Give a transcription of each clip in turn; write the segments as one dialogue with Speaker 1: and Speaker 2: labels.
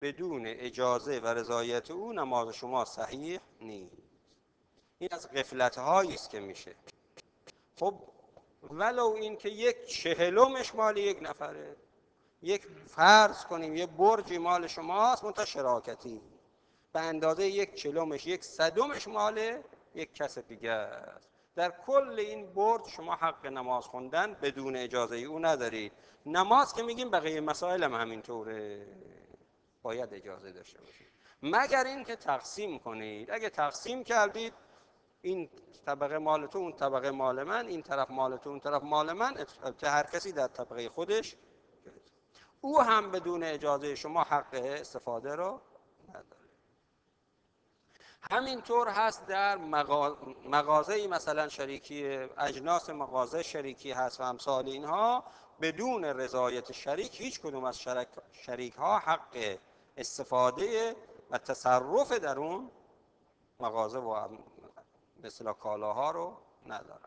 Speaker 1: بدون اجازه و رضایت او نماز شما صحیح نیست. این از غفلت هایی است که میشه. خب ولو این که 1/40 مال یک نفره، یک فرض کنیم یه برجی مال شماست منتها شراکتی، به اندازه 1/40 1/100 مال یک کس دیگه است. در کل این برج شما حق نماز خوندن بدون اجازه او ندارید. نماز که میگیم بقیه مسائل هم همینطوره، باید اجازه داشته باشید. مگر این که تقسیم کنید. اگه تقسیم کردید این طبقه مال تو، اون طبقه مال من، این طرف مال تو، اون طرف مال من، که هر کسی در طبقه خودش، او هم بدون اجازه شما حق استفاده رو نداره. همینطور هست در مغازه مثلا شریکی، اجناس مغازه شریکی هست و امثال اینها، بدون رضایت شریک هیچ کدوم از شریک ها حق استفاده و تصرف در اون مغازه و مثل کالاها رو ندارن.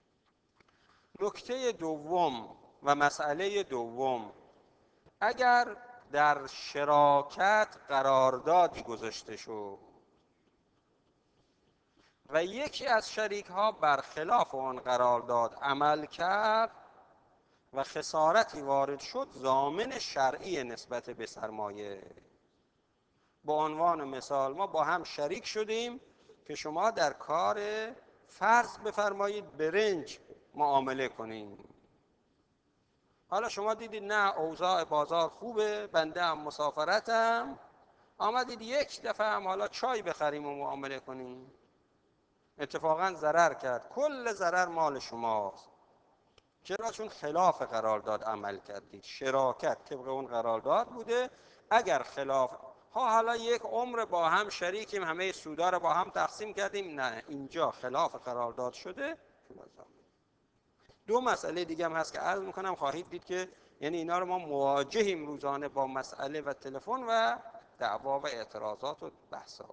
Speaker 1: نکته دوم و مسئله دوم، اگر در شراکت قراردادی گذاشته شد و یکی از شریک ها برخلاف آن قرارداد عمل کرد و خسارتی وارد شد، ضامن شرعی نسبت به سرمایه. به عنوان مثال ما با هم شریک شدیم که شما در کار فرض بفرمایید برنج معامله کنیم. حالا شما دیدید نه اوضاع بازار خوبه، بنده هم مسافرتم، آمدید یک دفعه هم حالا چای بخریم و معامله کنیم. اتفاقا ضرر کرد، کل ضرر مال شماست. چرا؟ چون خلاف قرارداد عمل کردید. شراکت طبق اون قرارداد بوده. اگر خلاف حالا یک عمر با هم شریکیم، همه سودا رو با هم تقسیم کردیم، نه، اینجا خلاف قرارداد شده. دو مسئله دیگه هم هست که عرض میکنم خواهید دید که یعنی اینا رو ما مواجهیم روزانه با مسئله و تلفن و دعوا و اعتراضات و بحثا.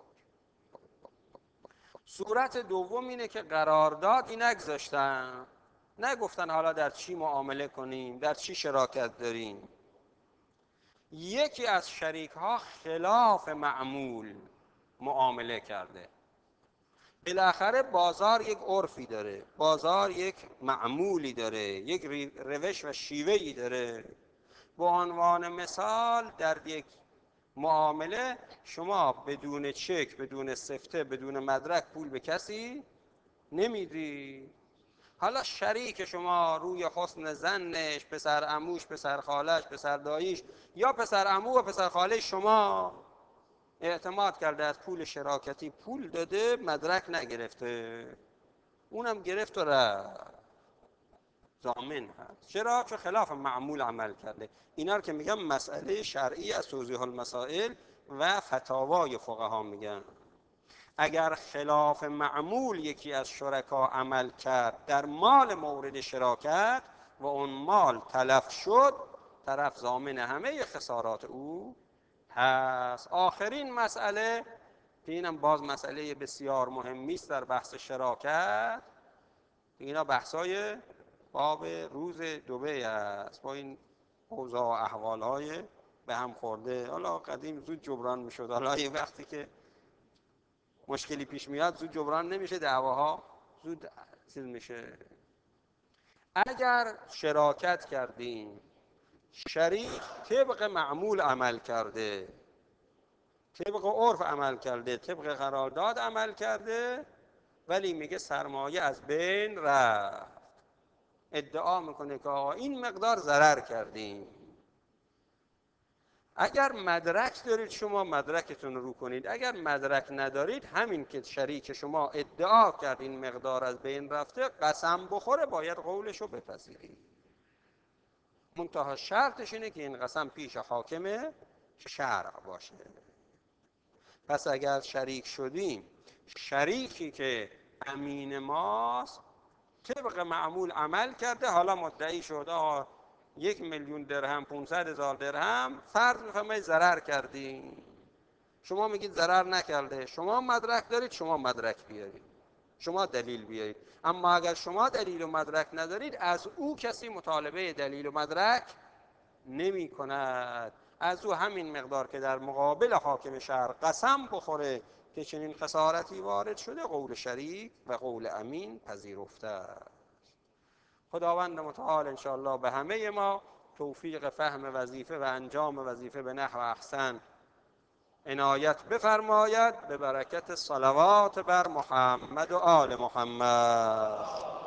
Speaker 1: صورت دوم اینه که قراردادی نگذاشتن، نگفتن حالا در چی معامله کنیم، در چی شراکت داریم. یکی از شریک ها خلاف معمول معامله کرده. بالاخره بازار یک عرفی داره، بازار یک معمولی داره، یک روش و شیوهی داره. به عنوان مثال در یک معامله شما بدون چک، بدون سفته، بدون مدرک پول به کسی نمیدی. حالا شریک شما روی حسن ظنش، پسر عموش، پسر خالش، پسر داییش یا پسر عمو و پسر خاله شما اعتماد کرده از پول شراکتی پول داده، مدرک نگرفته، اونم گرفت و رفت، ضامن هست. چرا؟ چون خلاف معمول عمل کرده. اینا رو که میگم مسئله شرعی از توضیح المسائل و فتاوای فقها میگن. اگر خلاف معمول یکی از شرکا عمل کرد در مال مورد شراکت و اون مال تلف شد، طرف ضامن همه خسارات او هست. آخرین مسئله که اینم باز مسئله بسیار مهمی است در بحث شراکت، اینا بحثای باب روز دبی است. با این اوضاع و احوالهای به هم خورده، حالا قدیم زود جبران میشد، حالا یه وقتی که مشکلی پیش میاد زود جبران نمیشه، دعواها زود چیز میشه. اگر شراکت کردیم، شریک طبق معمول عمل کرده، طبق عرف عمل کرده، طبق قرارداد عمل کرده، ولی میگه سرمایه از بین رفت، ادعا میکنه که آقا این مقدار ضرر کردیم. اگر مدرک دارید شما مدرکتون رو کنید، اگر مدرک ندارید همین که شریک شما ادعا کرد این مقدار از بین رفته، قسم بخوره باید قولش رو بپذیرید. منتها شرطش اینه که این قسم پیش حاکم شرع باشه. پس اگر شریک شدیم، شریکی که امین ماست طبق معمول عمل کرده، حالا مدعی شده 1,000,000 درهم، 500,000 درهم فرض بفرمایید ضرر کردیم، شما میگید ضرر نکرده، شما مدرک دارید، شما مدرک بیارید، شما دلیل بیارید. اما اگر شما دلیل و مدرک ندارید، از او کسی مطالبه دلیل و مدرک نمی کند. از او همین مقدار که در مقابل حاکم شهر قسم بخوره که چنین خسارتی وارد شده، قول شریک و قول امین پذیرفته است. خداوند متعال انشاءالله به همه ما توفیق فهم وظیفه و انجام وظیفه به نحو احسن عنایت بفرماید، به برکت صلوات بر محمد و آل محمد.